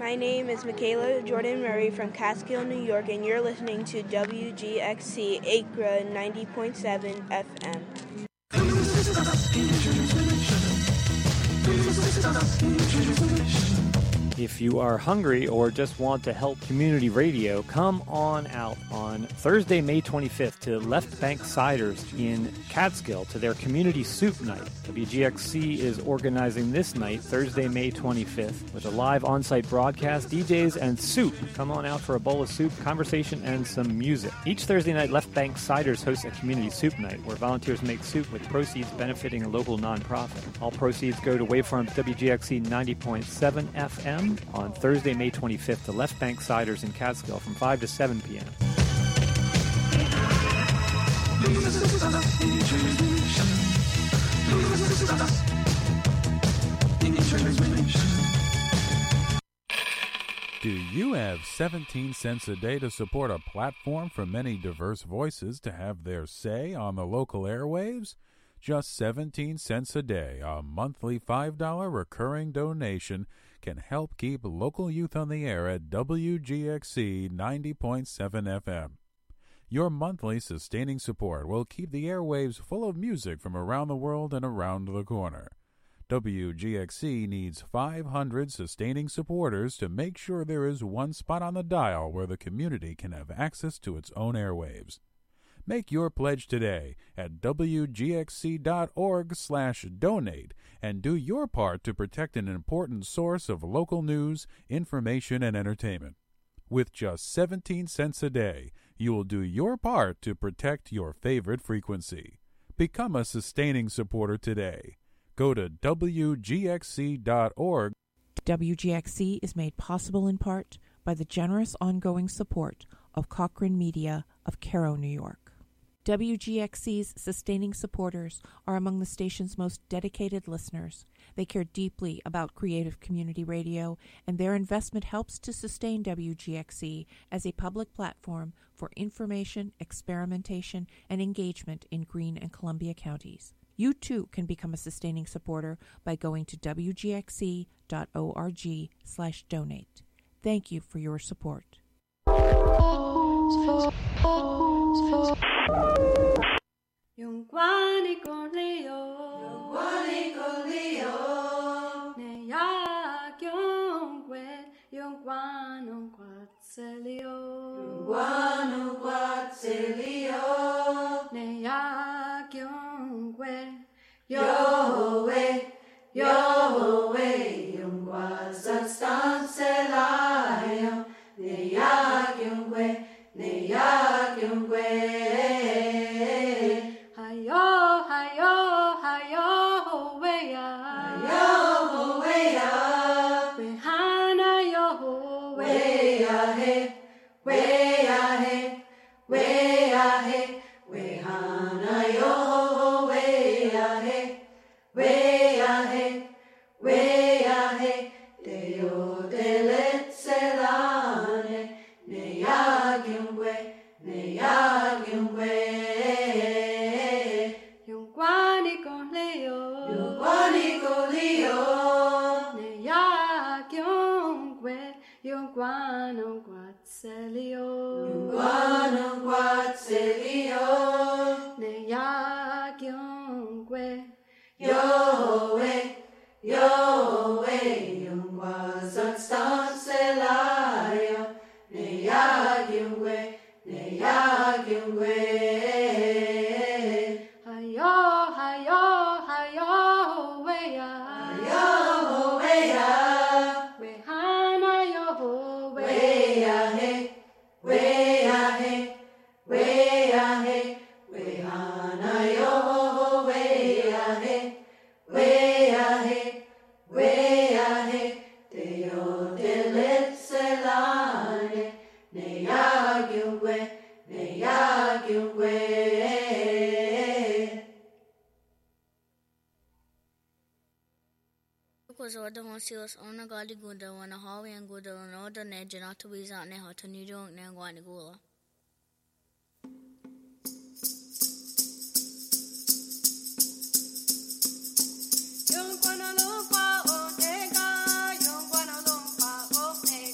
My name is Michaela Jordan Murray from Catskill, New York, and you're listening to WGXC Acra 90.7 FM. If you are hungry or just want to help community radio, come on out on Thursday, May 25th to Left Bank Ciders in Catskill to their community soup night. WGXC is organizing this night, Thursday, May 25th, with a live on-site broadcast, DJs, and soup. Come on out for a bowl of soup, conversation, and some music. Each Thursday night, Left Bank Ciders hosts a community soup night where volunteers make soup with proceeds benefiting a local nonprofit. All proceeds go to Waveform WGXC 90.7 FM. On Thursday, May 25th, the Left Bank Ciders in Catskill from 5 to 7 p.m. Do you have 17 cents a day to support a platform for many diverse voices to have their say on the local airwaves? Just 17 cents a day, a monthly $5 recurring donation can help keep local youth on the air at WGXC 90.7 FM. Your monthly sustaining support will keep the airwaves full of music from around the world and around the corner. WGXC needs 500 sustaining supporters to make sure there is one spot on the dial where the community can have access to its own airwaves. Make your pledge today at wgxc.org/donate and do your part to protect an important source of local news, information, and entertainment. With just 17 cents a day, you will do your part to protect your favorite frequency. Become a sustaining supporter today. Go to wgxc.org. WGXC is made possible in part by the generous ongoing support of Cochrane Media of Cairo, New York. WGXC's sustaining supporters are among the station's most dedicated listeners. They care deeply about creative community radio, and their investment helps to sustain WGXC as a public platform for information, experimentation, and engagement in Greene and Columbia counties. You too can become a sustaining supporter by going to wgxc.org/donate. Thank you for your support. Yung guani con Leo, ne ya kyong kwe, yung guano quatselio, ne ya kyong kwe, Yahweh, yung guasat stanselayo, ne ya kyong kwe. Silas ona gali gunda wana hawi and gunda wana oda ne janata wiza ne hata nidong ne ngwani gula. Yung kwana lumpa o nega, yung kwana lumpa o nega.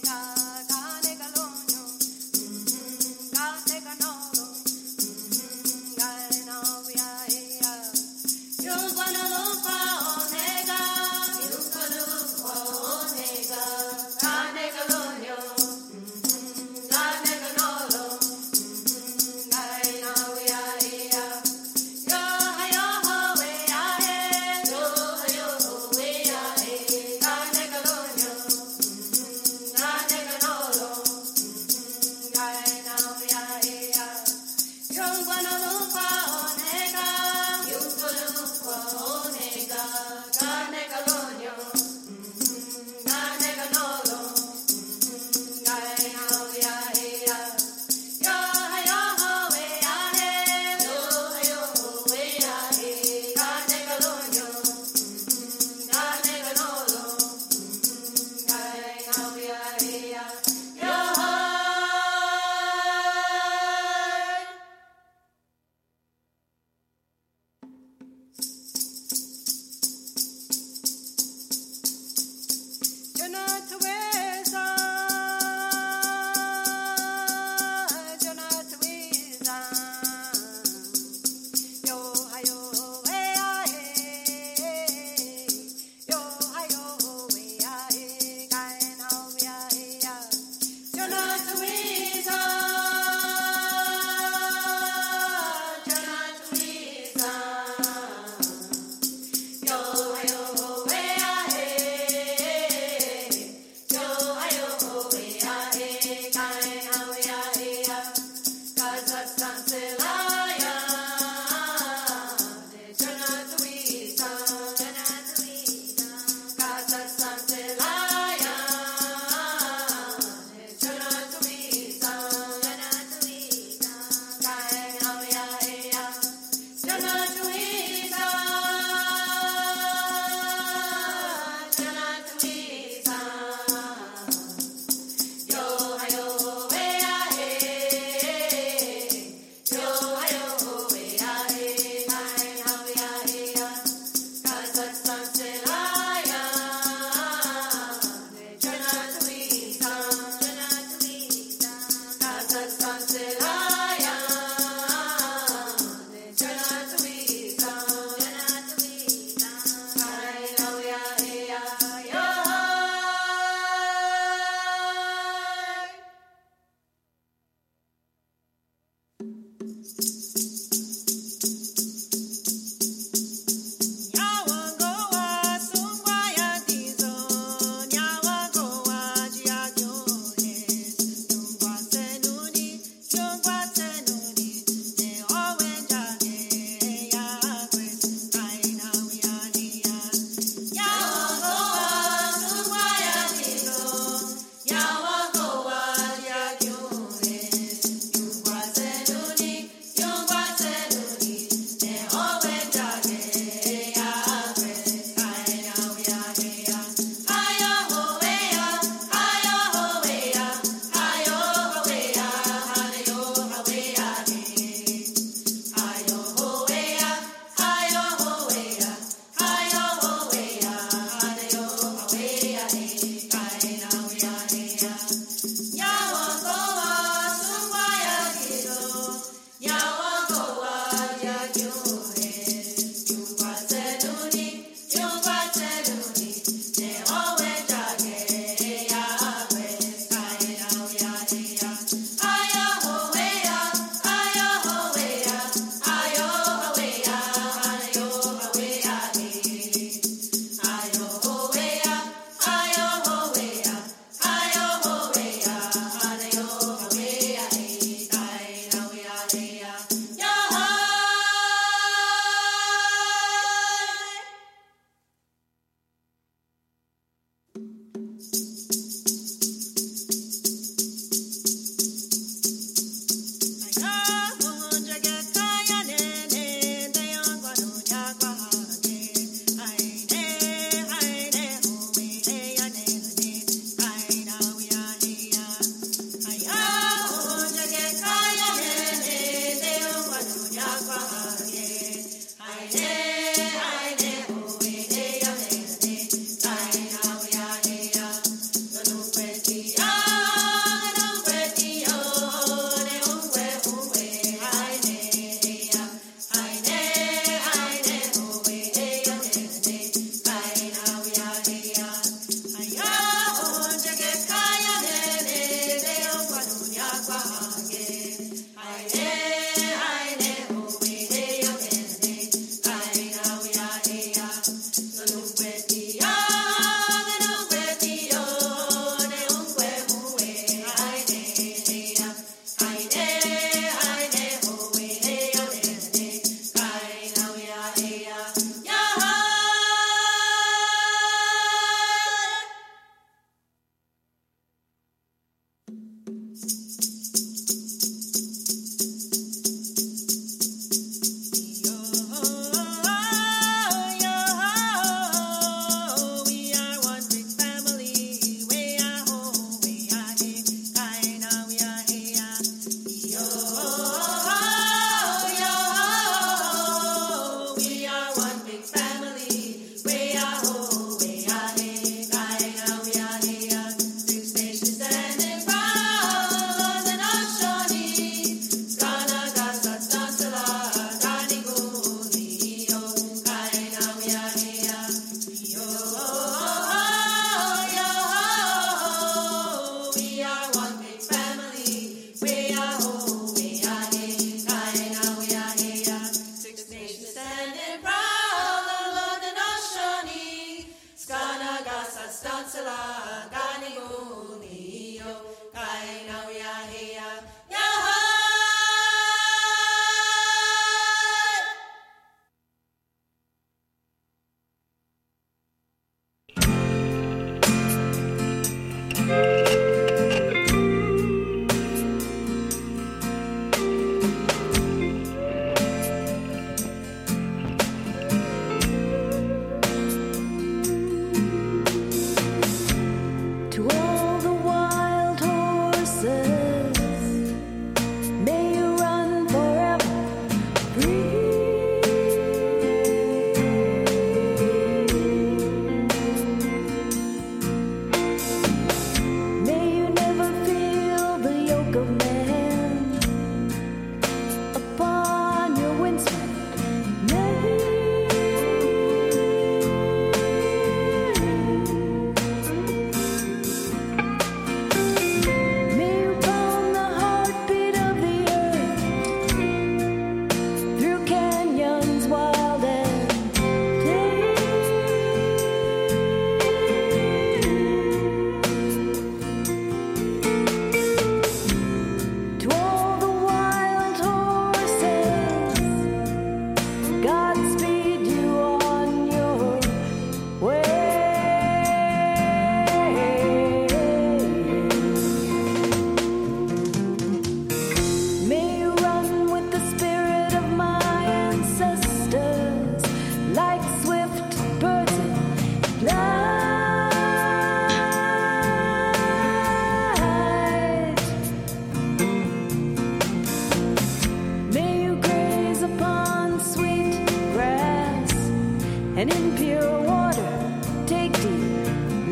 and in pure water take deep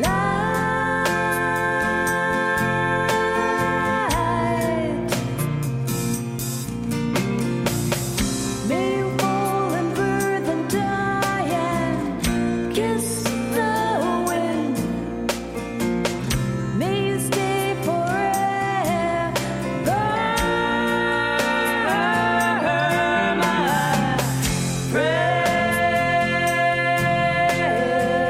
light. May you fall and birth and die and kiss the wind. May you stay forever, my friend.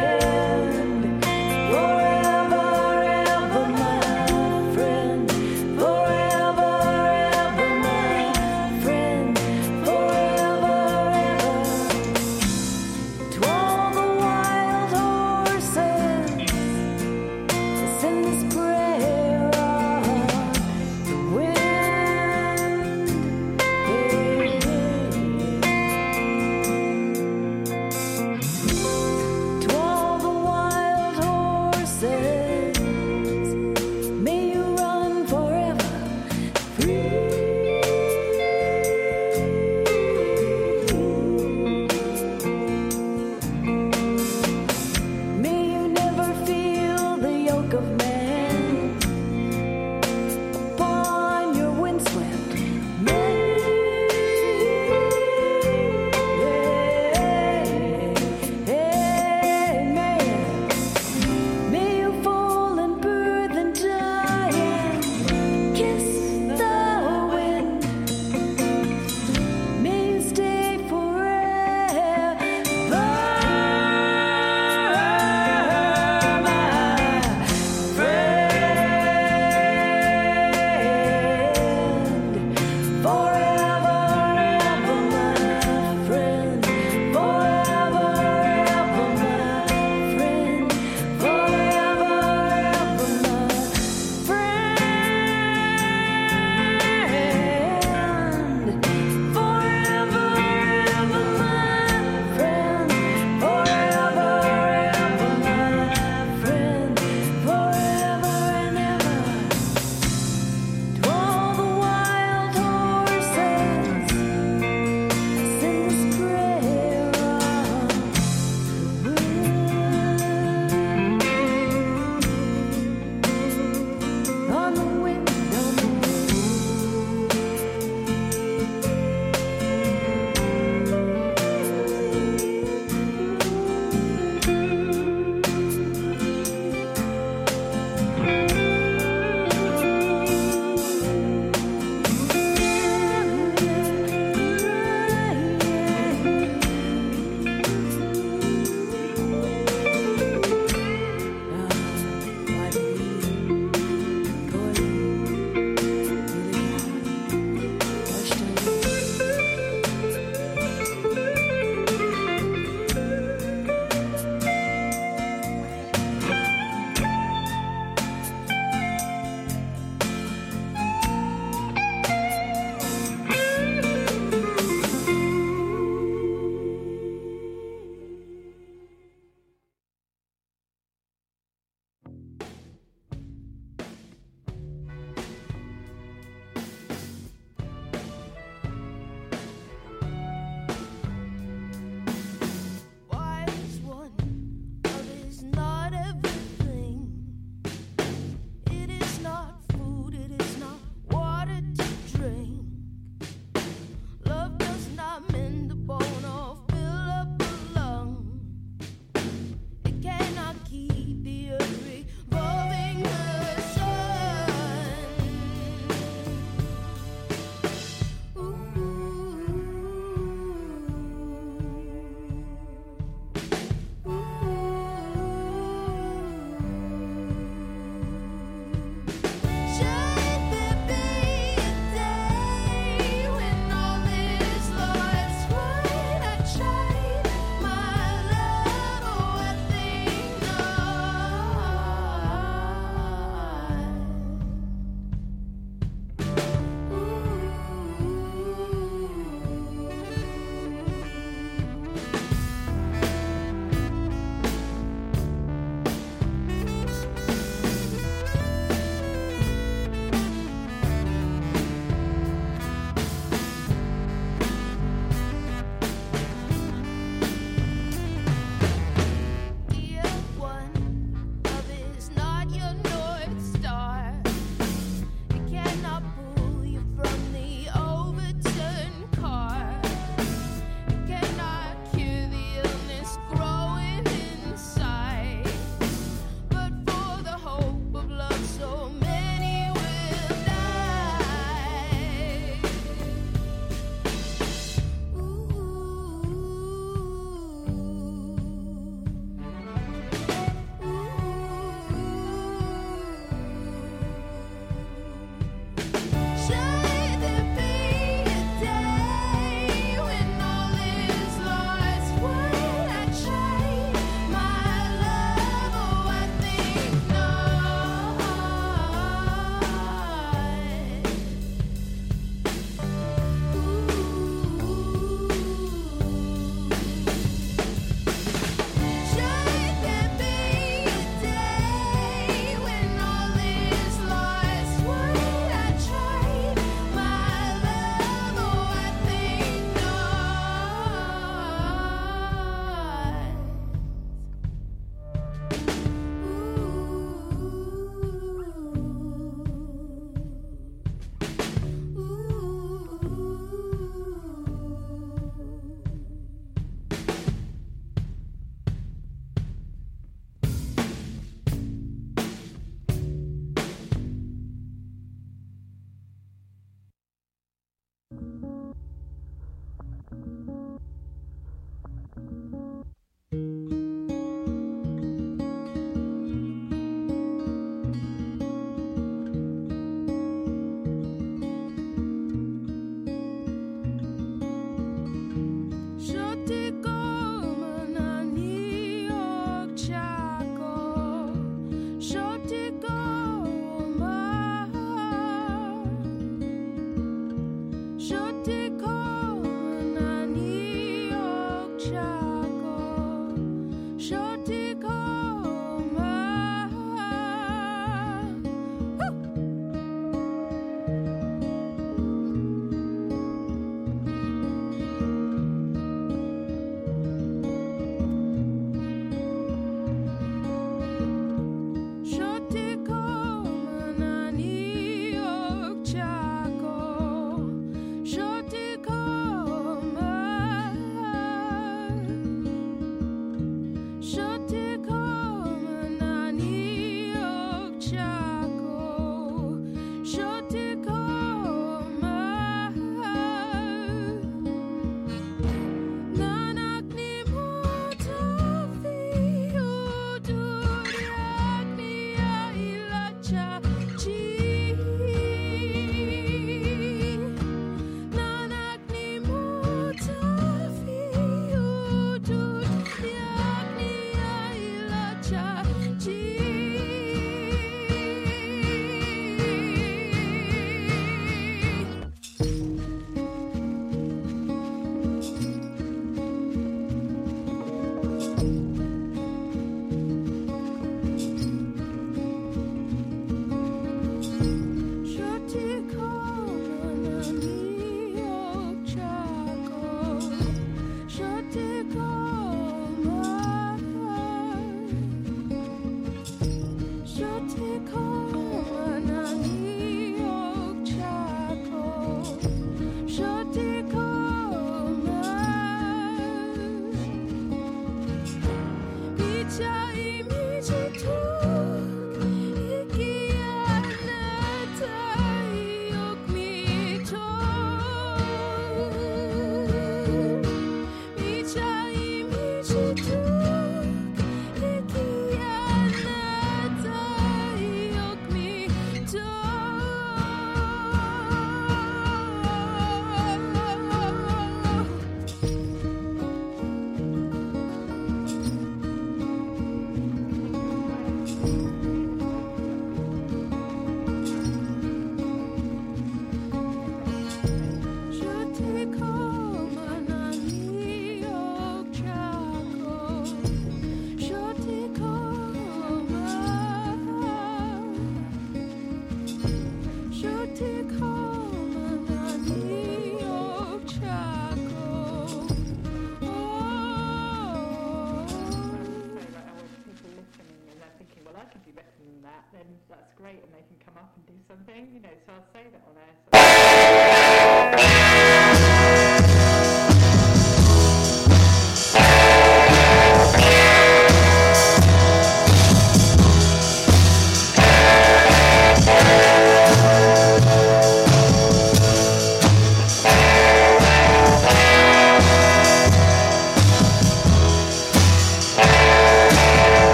then that's great, and they can come up and do something, you know, so I'll say that on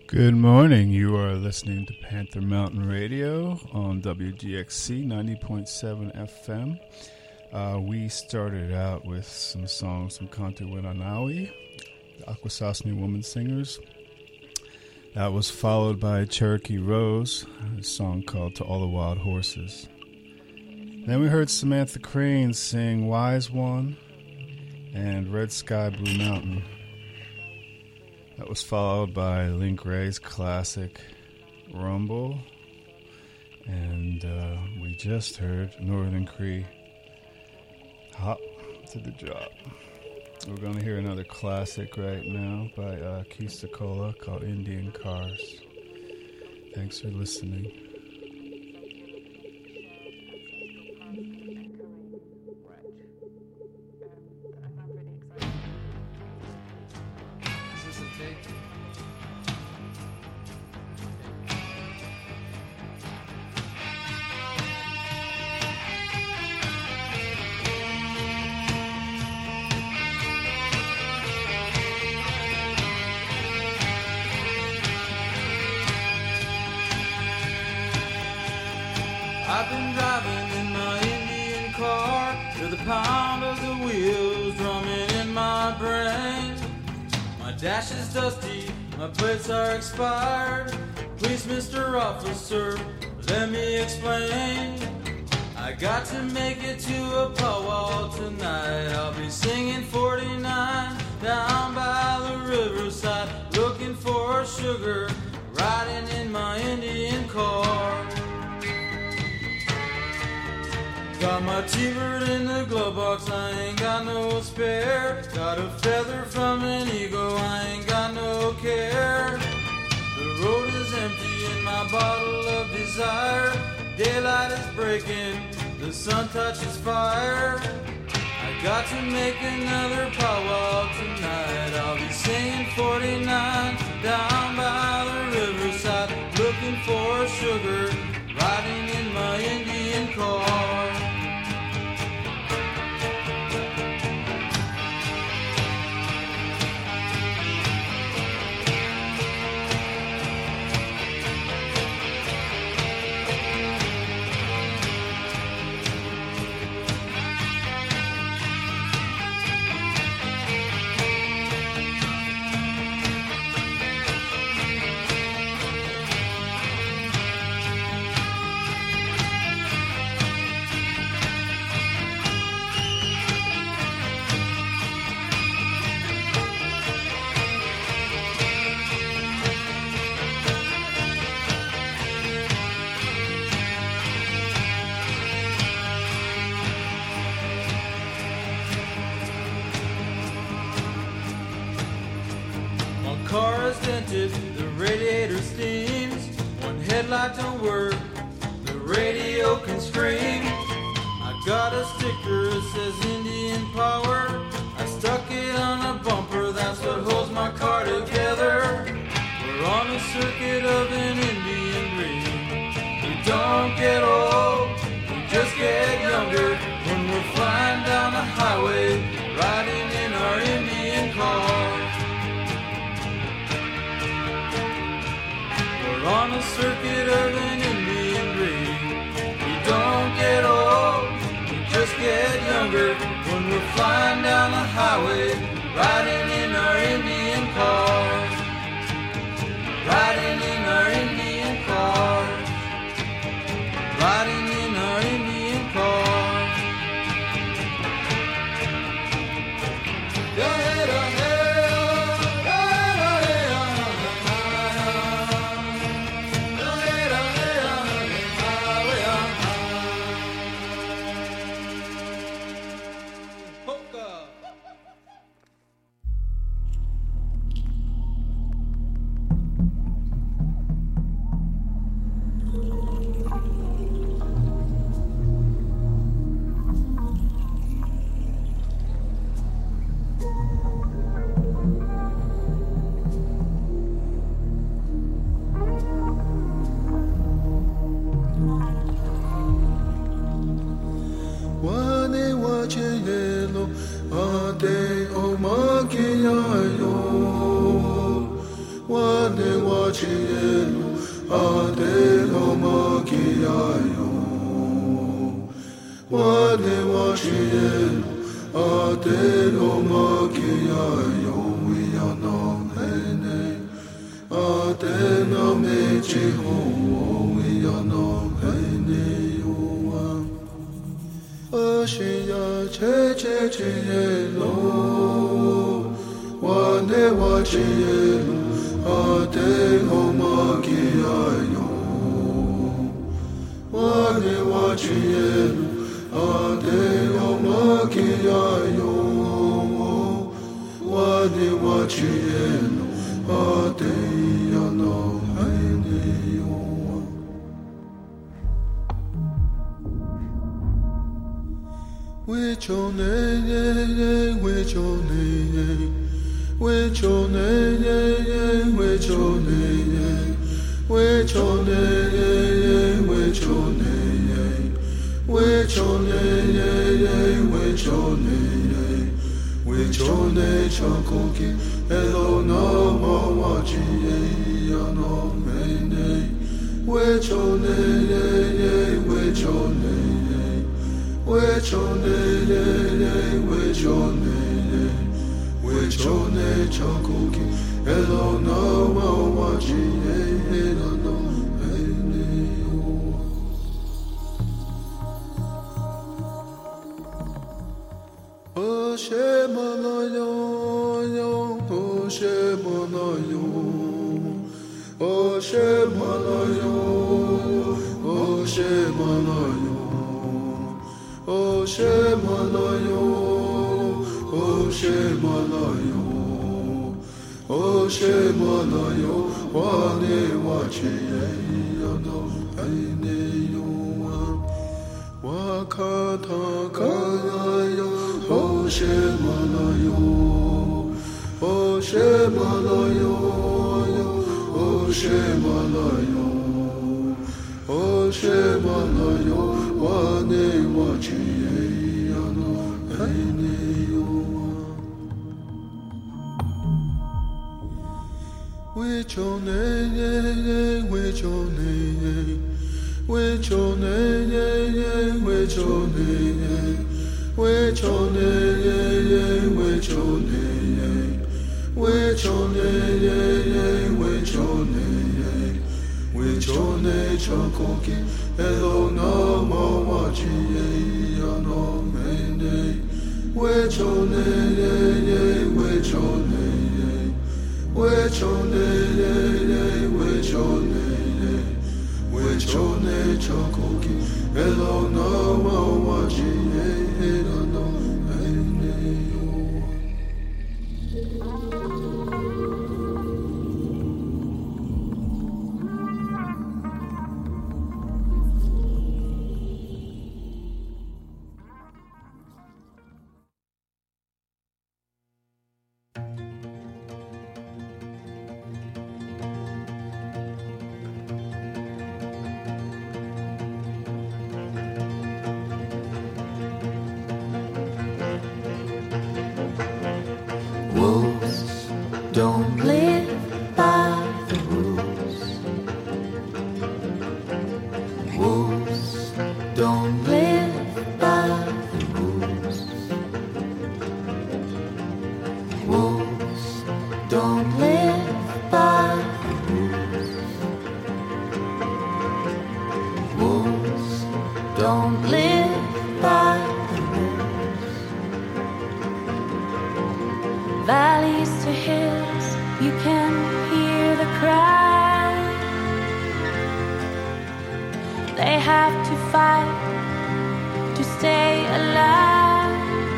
Good morning. You are listening to Panther Mountain Radio on WGXC 90.7 FM. We started out with some songs from Kantu Wenanawi, the Akwesasne Woman Singers. That was followed by Cherokee Rose, a song called To All the Wild Horses. Then we heard Samantha Crane sing Wise One and Red Sky Blue Mountain. That was followed by Link Ray's classic Rumble. And we just heard Northern Cree Hop to the Drop. We're going to hear another classic right now by Keith Secola called Indian Cars. Thanks for listening. I've been driving in my Indian car to the pound of the wheels drumming in my brain. My dash is dusty, my plates are expired. Please, Mr. Officer, let me explain. I got to make it to a powwow tonight. I'll be singing 49 down by the riverside, looking for sugar, riding in my Indian car. Got my T-bird in the glove box, I ain't got no spare. Got a feather from an eagle, I ain't got no care. The road is empty and my bottle of desire. Daylight is breaking, the sun touches fire. I got to make another powwow tonight. I'll be singing 49 down by the riverside, looking for sugar, riding in my Indian car. Car is dented, the radiator steams. One headlight don't work, the radio can scream. I got a sticker that says Indian Power. I stuck it on a bumper, that's what holds my car together. We're on a circuit of an Indian dream. We don't get old, we just get younger. When we're flying down the highway, riding in our Indian car. On a circuit of an Indian dream. We don't get old, we just get younger. When we're flying down the highway, riding in our Indian car. Riding in our Indian car. Riding in our Indian car. Go ahead, go ahead. wachielu adelo makiayo wane wachielu adelo makiayo wiyano hene adena mechi ho wiyano hene yuwa ashiya che lo wane wachielu adelo makiayo wane wachielu adelo makiayo wane wachielu adelo hainiyo which your name, which your name, which your name, which your name, which your name, which your name, which your name, which your name, which your name, Chakoki, Hello, no more watching, no name, which your name, which your name. Which your name, which your name, which your name, Chakoki, hello, no more watching, no, oh, Shemalayo, oh, Shemalayo, oh, Shemalayo, oh, Shemalayo. Oh Shemalayo, oh Shemalayo, oh Shemalayo, wane wachiye no aineyo wakata kaya oh Shemalayo, oh Shemalayo, oh Shemalayo, oh Shemalayo, wane wachiye no aineyo which your name, which your name, which your name, which your name, which your name, which your name, which your name, which your name, which your name, Chakoki, hello, no more watching, no mene, which your name, which your name, which your name, which your name, which your name, Chakoki, hello, no more watching, no mene. Wolves don't live by the rules. Wolves don't live by the rules. Wolves don't live by the rules. Wolves don't live by the rules. Valleys to hills, you can hear the cry. They have to fight to stay alive.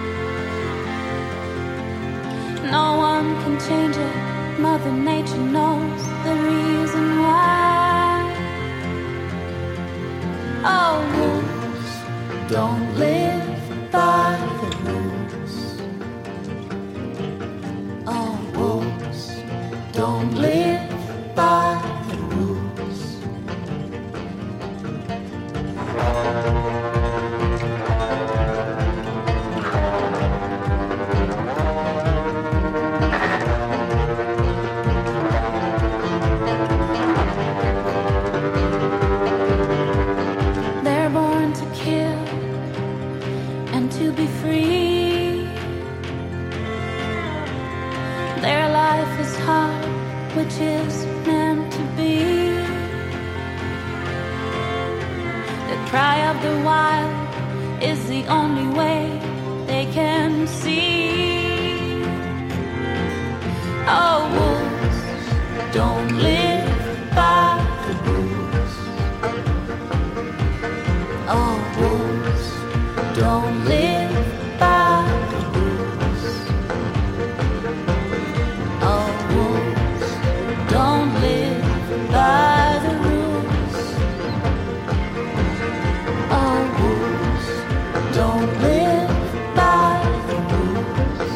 No one can change it, Mother Nature knows the reason why. Oh, wolves don't live by the rules. Oh, wolves don't live by the rules. life is hard, which is meant to be. The cry of the wild is the only way they can see. Oh, wolves don't live by the rules. Oh, wolves don't live by the rules. Oh, wolves don't live by the rules. Oh, wolves don't live by the rules.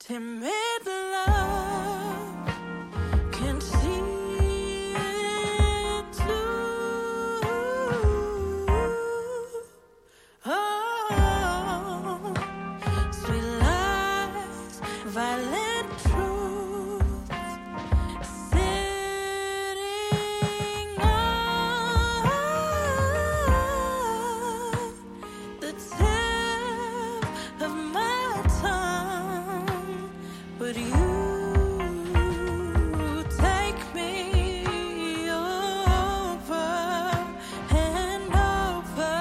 They made the love, can't see it too. Oh, sweet lies, violent truth, sitting on the tip of my tongue, but you take me over and over,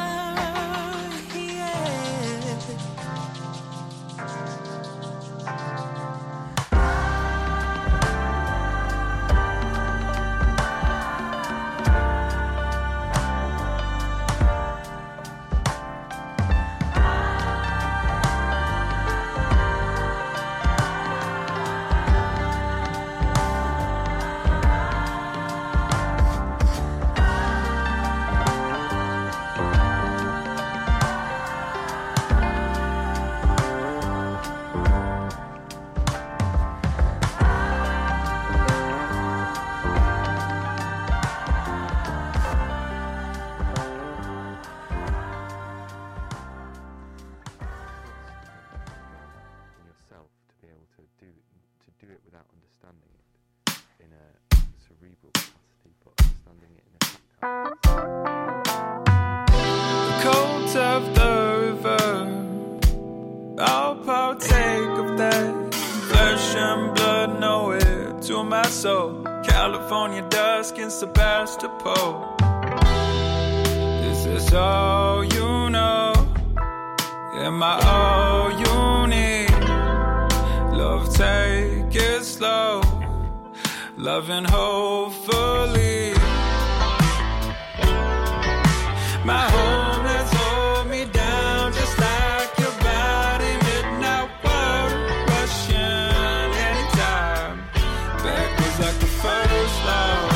yeah. yourself to be able to do it without understanding it in a cerebral capacity, but understanding it in a The cold of the river, I'll partake of that. Flesh and blood, nowhere to my soul. California dusk in Sebastopol. This is all you know. Am I all you need? Love, take it slow. Loving hopefully. My home has hold me down just like your body. Midnight water rushing anytime. Backwards like the first love.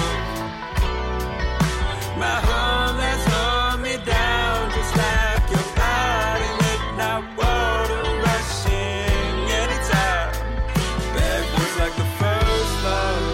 My home has hold me down just like your body. Midnight water rushing anytime. Backwards like the first love.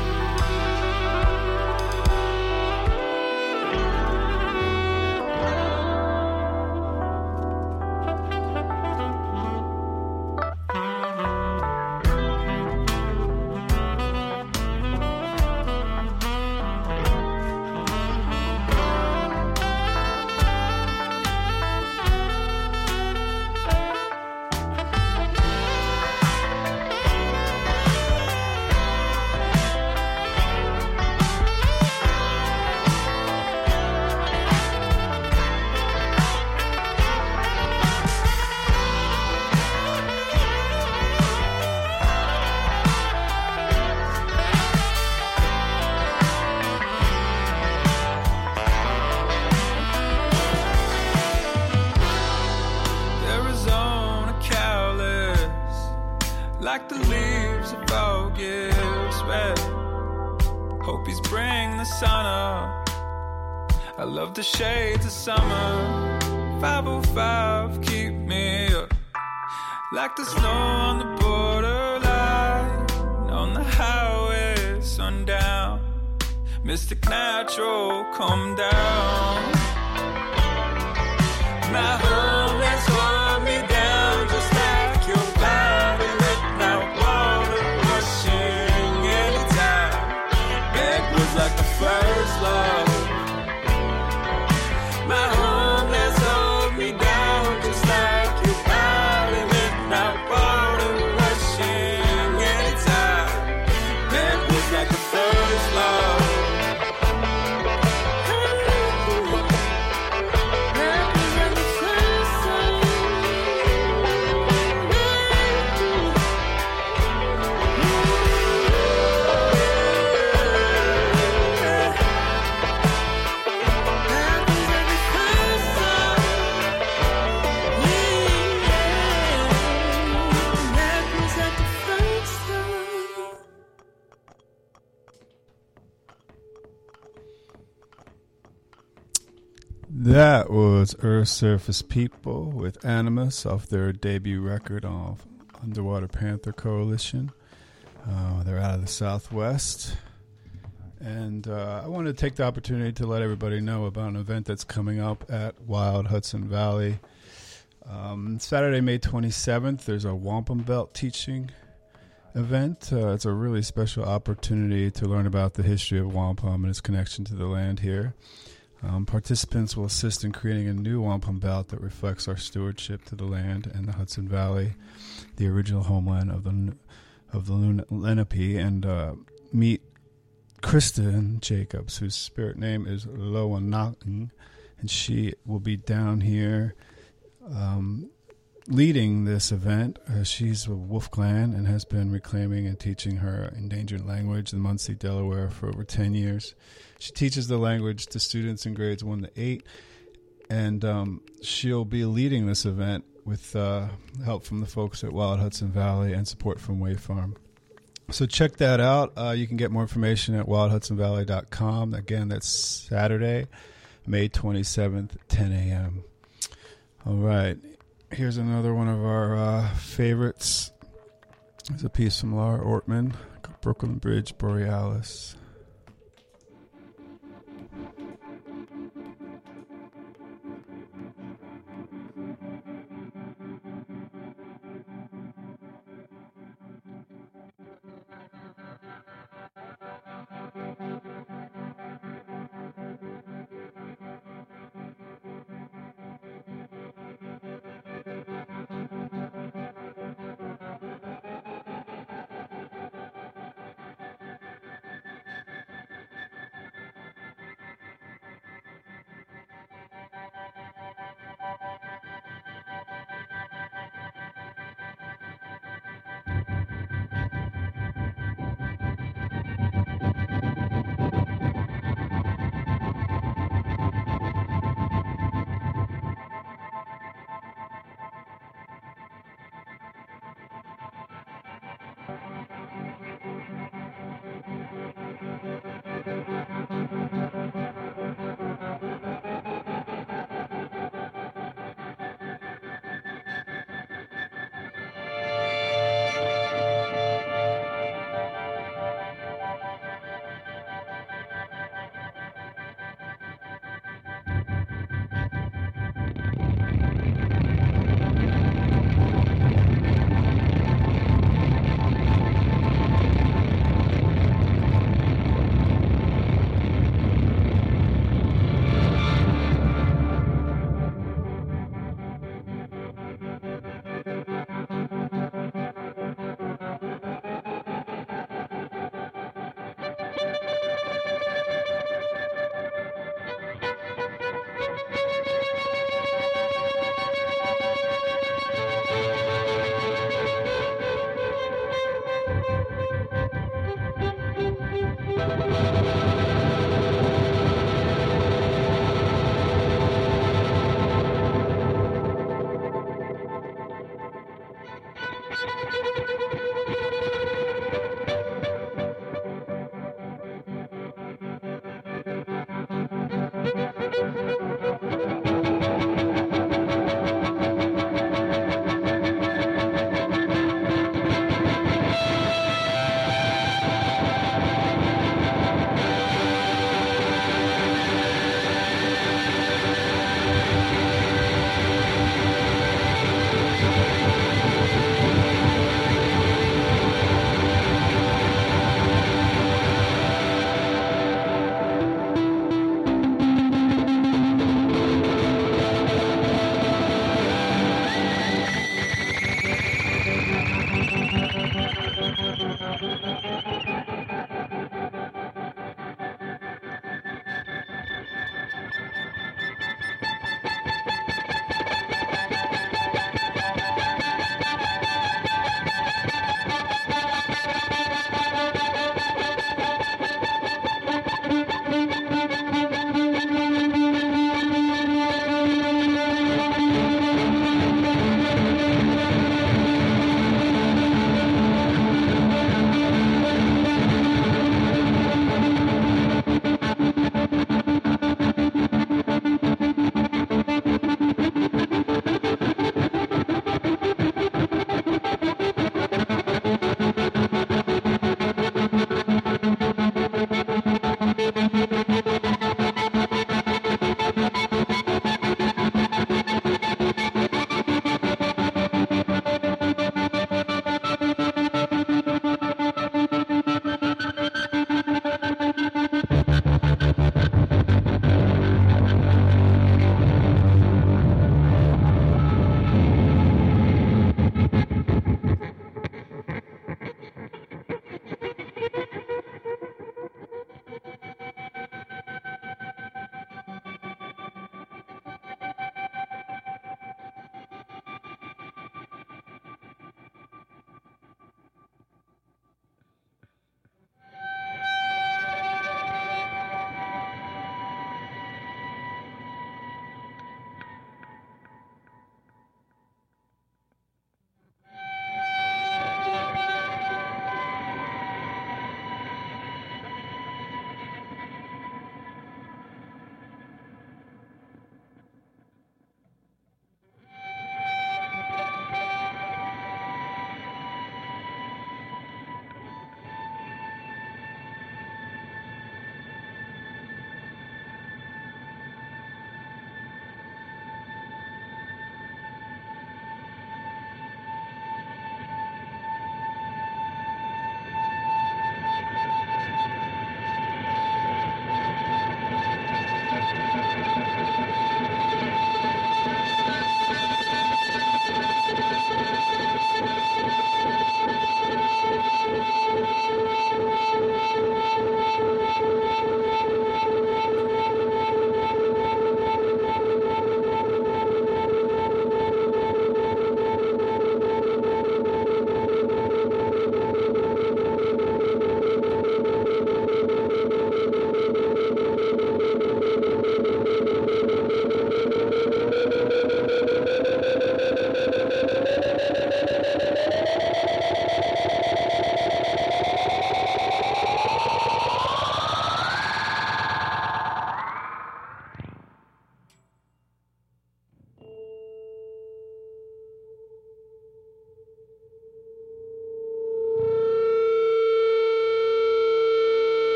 Arizona cowless, like the leaves of August red. Hopies bring the sun up. I love the shades of summer. 505 keep me up, like the snow on the borderline. On the highway, sundown. Mystic Natural, come down. My home has hold me down just like your body. Midnight water rushing anytime. Backwards like the first love. My home has hold me down just like your body. Midnight water rushing anytime. Backwards like the first love. That was Earth Surface People with Animus off their debut record Underwater Panther Coalition. They're out of the Southwest. And I wanted to take the opportunity to let everybody know about an event that's coming up at Wild Hudson Valley. Saturday, May 27th, there's a Wampum Belt teaching event. It's a really special opportunity to learn about the history of wampum and its connection to the land here. Participants will assist in creating a new wampum belt that reflects our stewardship to the land and the Hudson Valley, the original homeland of the Lenape, and meet Kristen Jacobs, whose spirit name is Loanakn, and she will be down here leading this event. She's with Wolf Clan and has been reclaiming and teaching her endangered language in Muncie, Delaware for over 10 years. She teaches the language to students in grades 1 to 8, and she'll be leading this event with help from the folks at Wild Hudson Valley and support from Wave Farm. So check that out. You can get more information at wildhudsonvalley.com. Again, that's Saturday, May 27th, 10 a.m. All right. Here's another one of our favorites. It's a piece from Laura Ortman, Brooklyn Bridge Borealis.